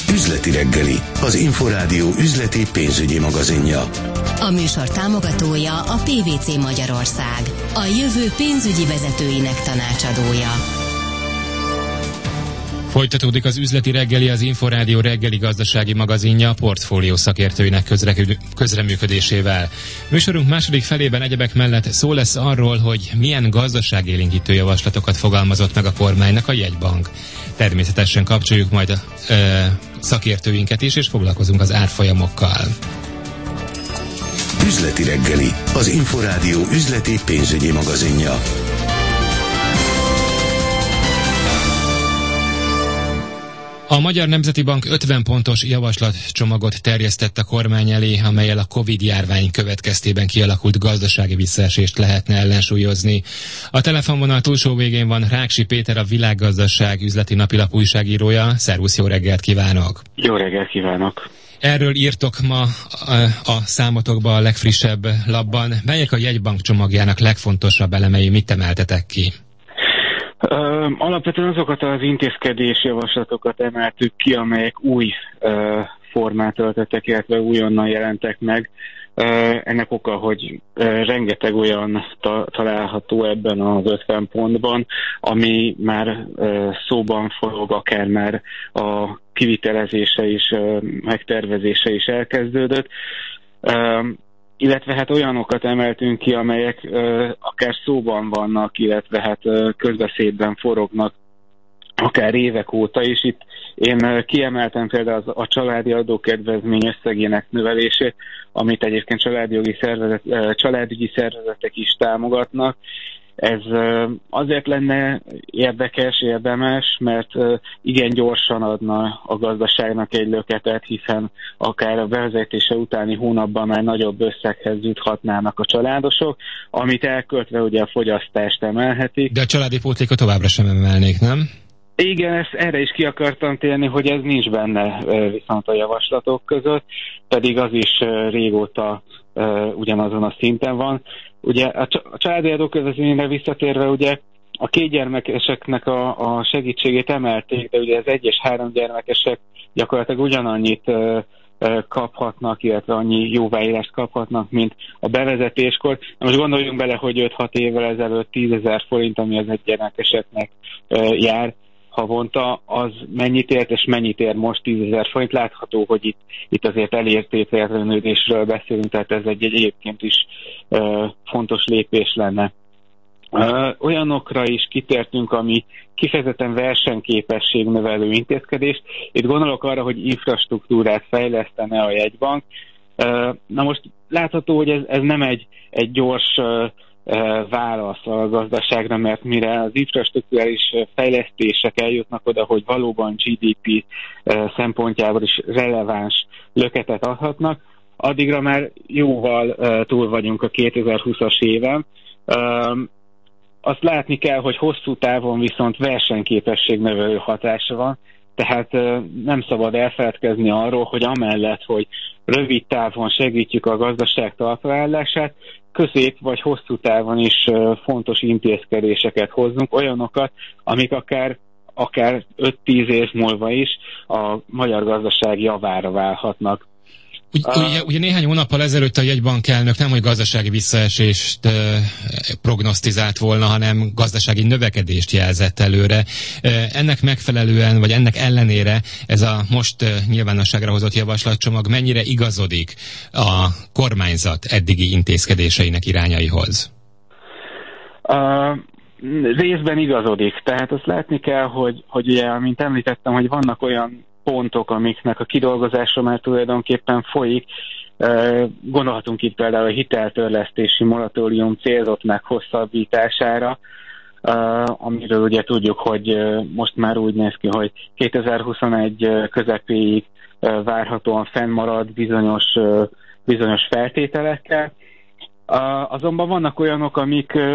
Üzleti reggeli, az Inforádió üzleti pénzügyi magazinja. A műsor támogatója a PVC Magyarország, a jövő pénzügyi vezetőinek tanácsadója. Folytatódik az üzleti reggeli, az Inforádió reggeli gazdasági magazinja portfólió szakértőinek közreműködésével. Műsorunk második felében egyebek mellett szó lesz arról, hogy milyen gazdaságélénkítő javaslatokat fogalmazott meg a kormánynak a jegybank. Természetesen kapcsoljuk majd a szakértőinket is, és foglalkozunk az árfolyamokkal. Üzleti reggeli, az Inforádió üzleti pénzügyi magazinja. A Magyar Nemzeti Bank 50 pontos javaslatcsomagot terjesztett a kormány elé, amellyel a Covid-járvány következtében kialakult gazdasági visszaesést lehetne ellensúlyozni. A telefonvonal túlsó végén van Ráksi Péter, a Világgazdaság üzleti napilap újságírója. Szervusz, jó reggelt kívánok! Jó reggelt kívánok! Erről írtok ma a számotokba a legfrissebb lapban. Melyek a jegybank csomagjának legfontosabb elemei, mit emeltetek ki? Alapvetően azokat az intézkedésjavaslatokat emeltük ki, amelyek új formát öltöttek, illetve újonnan jelentek meg. Ennek oka, hogy rengeteg olyan található ebben az 50 pontban, ami már szóban forog, akár már a kivitelezése is, megtervezése is elkezdődött. Illetve hát olyanokat emeltünk ki, amelyek akár szóban vannak, illetve hát közbeszédben forognak, akár évek óta is. Itt én kiemeltem például a családi adókedvezmény összegének növelését, amit egyébként családügyi szervezetek is támogatnak. Ez azért lenne érdekes, érdemes, mert igen gyorsan adna a gazdaságnak egy löketet, hiszen akár a bevezetése utáni hónapban már nagyobb összeghez juthatnának a családosok, amit elköltve ugye a fogyasztást emelhetik. De a családi pótlékot továbbra sem emelnék, nem? Igen, erre is ki akartam térni, hogy ez nincs benne viszont a javaslatok között, pedig az is régóta ugyanazon a szinten van. Ugye a családi adókedvezményre visszatérve, ugye a 2 gyermekeseknek a segítségét emelték, de ugye az 1 és 3 gyermekesek gyakorlatilag ugyanannyit kaphatnak, illetve annyi jóváírást kaphatnak, mint a bevezetéskor. Na most gondoljunk bele, hogy 5-6 évvel ezelőtt 10 000 forint, ami az 1 gyermekeseknek jár havonta, az mennyit ért, és mennyit ér most 10 000 forint. Látható, hogy itt azért elértéktelenődésről beszélünk, tehát ez egy egyébként is fontos lépés lenne. Olyanokra is kitértünk, ami kifejezetten versenyképességnövelő intézkedés. Itt gondolok arra, hogy infrastruktúrát fejlesztene a jegybank. Na most látható, hogy ez nem egy gyors válasz a gazdaságra, mert mire az infrastrukturális fejlesztések eljutnak oda, hogy valóban GDP szempontjából is releváns löketet adhatnak, addigra már jóval túl vagyunk a 2020-as éven. Azt látni kell, hogy hosszú távon viszont versenyképességnövelő hatása van, tehát nem szabad elfeledkezni arról, hogy amellett, hogy rövid távon segítjük a gazdaság talpraállását, közép vagy hosszú távon is fontos intézkedéseket hozzunk, olyanokat, amik akár 5-10 év múlva is a magyar gazdaság javára válhatnak. Ugye néhány hónappal ezelőtt a jegybank elnök nem, hogy gazdasági visszaesést prognosztizált volna, hanem gazdasági növekedést jelzett előre. Ennek megfelelően, vagy ennek ellenére ez a most nyilvánosságra hozott javaslatcsomag mennyire igazodik a kormányzat eddigi intézkedéseinek irányaihoz? Részben igazodik. Tehát azt látni kell, hogy ugye, mint említettem, hogy vannak olyan pontok, amiknek a kidolgozása már tulajdonképpen folyik. Gondolhatunk itt például a hiteltörlesztési moratórium célzott meghosszabbítására, amiről ugye tudjuk, hogy most már úgy néz ki, hogy 2021 közepéig várhatóan fennmarad bizonyos feltételekkel. Azonban vannak olyanok,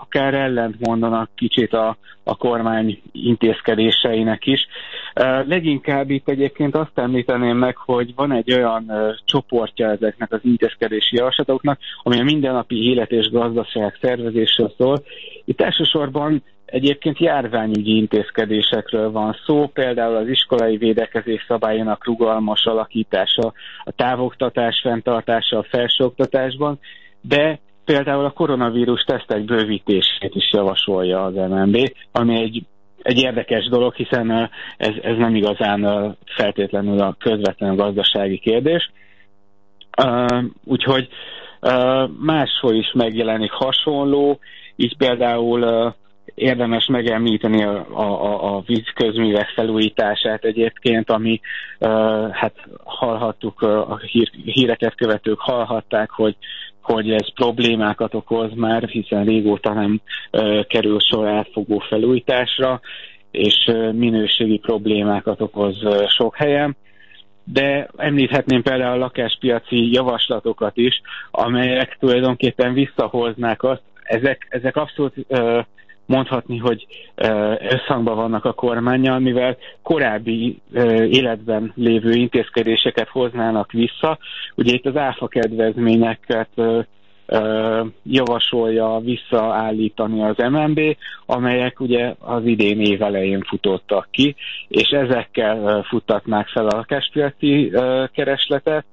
akár ellent mondanak kicsit a kormány intézkedéseinek is. Leginkább itt egyébként azt említeném meg, hogy van egy olyan csoportja ezeknek az intézkedési javaslatoknak, ami a mindennapi élet és gazdaság szervezésről szól. Itt elsősorban egyébként járványügyi intézkedésekről van szó, például az iskolai védekezés szabályának rugalmas alakítása, a távoktatás fenntartása a felsőoktatásban, de például a koronavírus tesztek bővítését is javasolja az MNB, ami egy érdekes dolog, hiszen ez nem igazán feltétlenül a közvetlen gazdasági kérdés. Úgyhogy máshol is megjelenik hasonló, így például érdemes megemlíteni a vízközművek felújítását egyébként, ami hát hallhattuk, a híreket követők hallhatták, hogy ez problémákat okoz már, hiszen régóta nem kerül sor átfogó felújításra, és minőségi problémákat okoz sok helyen. De említhetném például a lakáspiaci javaslatokat is, amelyek tulajdonképpen visszahoznák azt. Ezek abszolút mondhatni, hogy összhangban vannak a kormánnyal, mivel korábbi életben lévő intézkedéseket hoznának vissza. Ugye itt az áfa kedvezményeket javasolja visszaállítani az MNB, amelyek ugye az idén év elején futottak ki, és ezekkel futtatnák fel a lakáspiaci keresletet.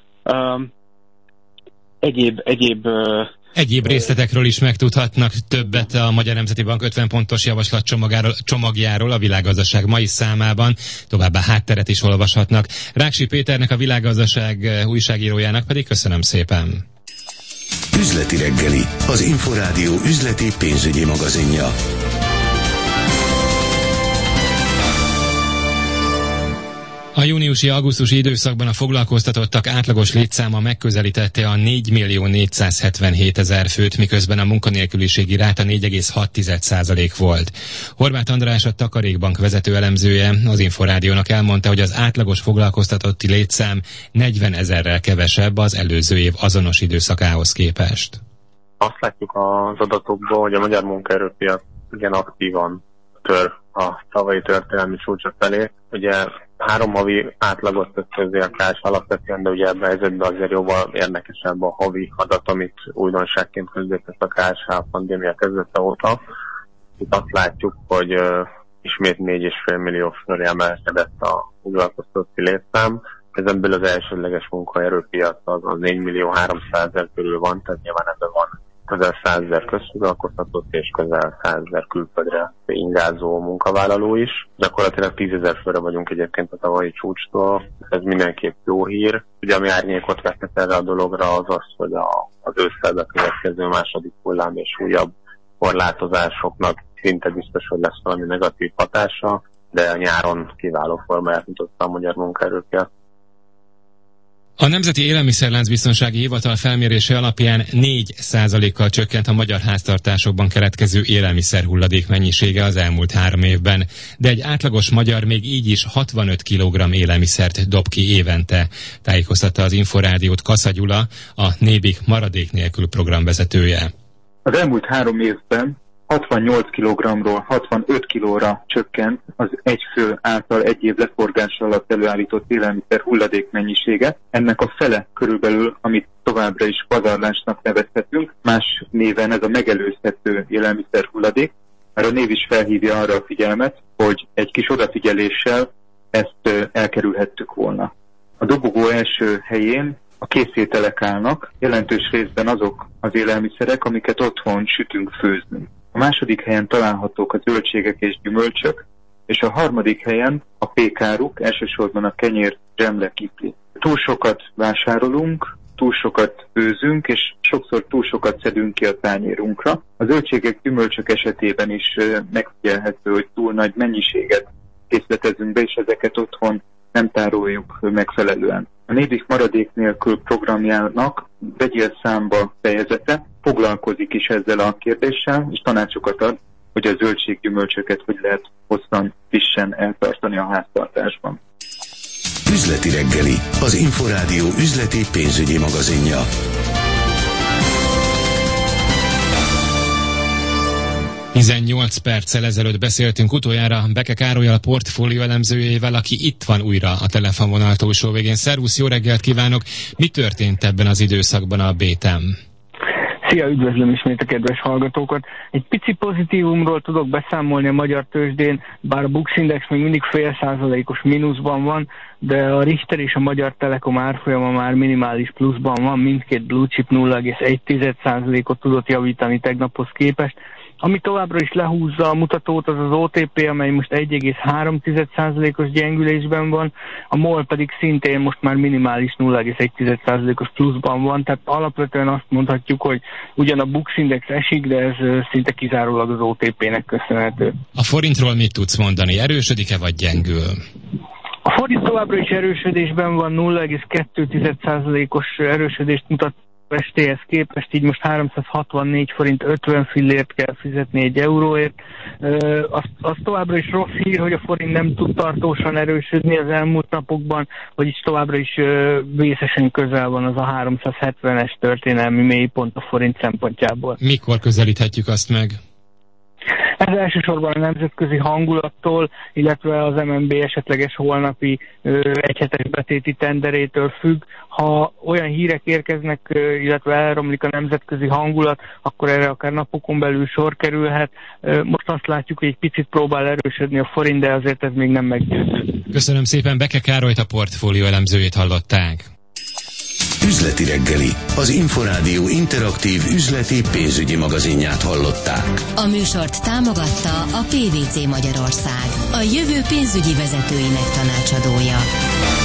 Egyéb részletekről is megtudhatnak többet a Magyar Nemzeti Bank 50 pontos javaslatcsomagjáról a Világgazdaság mai számában, továbbá hátteret is olvashatnak. Ráksi Péternek, a Világgazdaság újságírójának pedig köszönöm szépen. Üzleti reggeli, az Inforádió üzleti pénzügyi magazinja. A júniusi-augusztusi időszakban a foglalkoztatottak átlagos létszáma megközelítette a 4.477.000 főt, miközben a munkanélküliségi ráta 4,6% volt. Horváth András, a Takarékbank vezető elemzője az Inforádiónak elmondta, hogy az átlagos foglalkoztatotti létszám 40 000-rel kevesebb az előző év azonos időszakához képest. Azt látjuk az adatokból, hogy a magyar munkaerőpiac igen aktívan tör a tavalyi történelmi csúcsa felé. Ugye 3 havi átlagot tett közé a KSH alapvetően, de ugye ebben a helyzetben azért jóval érdekesebb a havi adat, amit újdonságként közzétett a KSH a pandémia kezdete óta. Itt azt látjuk, hogy ismét 4,5 millió főre emelkedett a foglalkoztatotti létszám. Ezenből az elsődleges munkaerőpiac az 4.300.000 körül van, tehát nyilván ebben van közel 100.000 közfoglalkoztatott és közel 100.000 külföldre ingázó munkavállaló is. Gyakorlatilag 10.000 főre vagyunk egyébként a tavalyi csúcstól, ez mindenképp jó hír. Ugye ami árnyékot vetett erre a dologra az az, hogy az ősszel bekövetkező második hullám és újabb korlátozásoknak szinte biztos, hogy lesz valami negatív hatása, de a nyáron kiváló formáját mutatta a magyar munkaerőpiac. A Nemzeti Élelmiszerláncbiztonsági Hivatal felmérése alapján 4%-kal csökkent a magyar háztartásokban keletkező élelmiszerhulladék mennyisége az elmúlt 3 évben, de egy átlagos magyar még így is 65 kg élelmiszert dob ki évente, tájékoztatta az Inforádiót Kassa Gyula, a Nébik maradék nélkül programvezetője. Az elmúlt 3 évben 68 kg-ról 65 kg-ra csökkent az egy fő által egy év leforgása alatt előállított élelmiszer hulladék mennyisége. Ennek a fele körülbelül, amit továbbra is pazarlásnak nevezhetünk, más néven ez a megelőzhető élelmiszer hulladék, mert a név is felhívja arra a figyelmet, hogy egy kis odafigyeléssel ezt elkerülhettük volna. A dobogó első helyén a készételek állnak, jelentős részben azok az élelmiszerek, amiket otthon sütünk, főzünk. A második helyen találhatók a zöldségek és gyümölcsök, és a harmadik helyen a pékáruk, elsősorban a kenyér, zsemle, kifli. Túl sokat vásárolunk, túl sokat főzünk, és sokszor túl sokat szedünk ki a tányérunkra. A zöldségek, gyümölcsök esetében is megfigyelhető, hogy túl nagy mennyiséget készletezünk be, és ezeket otthon nem tároljuk megfelelően. A Nébik maradék nélkül programjának vegyél számba fejezete foglalkozik is ezzel a kérdéssel, és tanácsokat ad, hogy a zöldséggyümölcsöket hogy lehet hosszan, frissen eltartani a háztartásban. Üzleti reggeli, az Inforádió üzleti pénzügyi magazinja. 18 perccel ezelőtt beszéltünk utoljára Beke Károllyal, a portfólió elemzőjével, aki itt van újra a telefonvonal túlsó végén. Szervusz, jó reggelt kívánok! Mi történt ebben az időszakban a BTM? Szia, üdvözlöm ismét a kedves hallgatókat. Egy pici pozitívumról tudok beszámolni a magyar tőzsdén, bár a Bux Index még mindig 0,5%-os mínuszban van, de a Richter és a Magyar Telekom árfolyama már minimális pluszban van, mindkét blue chip 0,1%-ot tudott javítani tegnaphoz képest. Ami továbbra is lehúzza a mutatót, az az OTP, amely most 1,3%-os gyengülésben van, a MOL pedig szintén most már minimális 0,1%-os pluszban van, tehát alapvetően azt mondhatjuk, hogy ugyan a Bux Index esik, de ez szinte kizárólag az OTP-nek köszönhető. A forintról mit tudsz mondani? Erősödik-e vagy gyengül? A forint továbbra is erősödésben van, 0,2%-os erősödést mutat estéhez képest, így most 364 forint 50 fillért kell fizetni egy euróért. Az továbbra is rossz hír, hogy a forint nem tud tartósan erősödni az elmúlt napokban, vagyis továbbra is vészesen közel van az a 370-es történelmi mélypont a forint szempontjából. Mikor közelíthetjük azt meg? Ez elsősorban a nemzetközi hangulattól, illetve az MNB esetleges holnapi egyhetes betéti tenderétől függ. Ha olyan hírek érkeznek, illetve elromlik a nemzetközi hangulat, akkor erre akár napokon belül sor kerülhet. Most azt látjuk, hogy egy picit próbál erősödni a forint, de azért ez még nem meggyőző. Köszönöm szépen, Beke Károllyt, a portfólió elemzőjét hallották. Üzleti reggeli, az Inforádió interaktív üzleti pénzügyi magazinját hallották. A műsort támogatta a PVC Magyarország, a jövő pénzügyi vezetőinek tanácsadója.